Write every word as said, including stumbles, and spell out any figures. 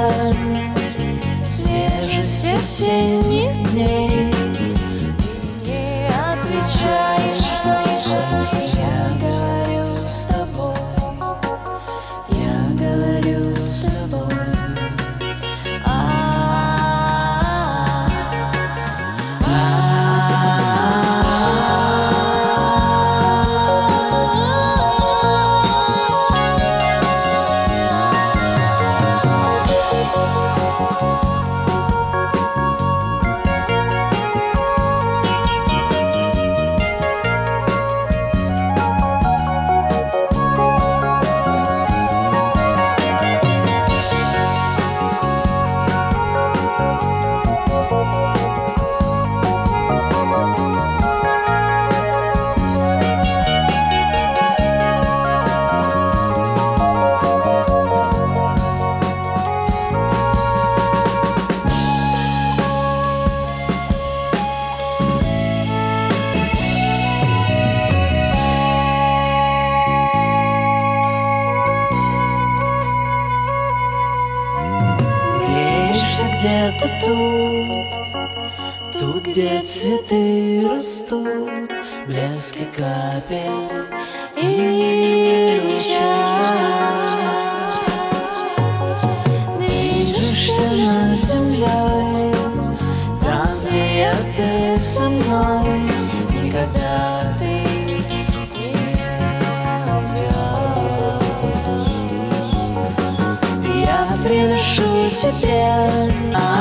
свежесть осенних дней. Не отвечаешь, солнце, я говорю с тобой, я говорю с тобой. Где-то тут, тут, где цветы растут, блески капель и луча. Движешься над землей, там, где я, ты со мной, никогда ты не уйдешь. Я приношу тебе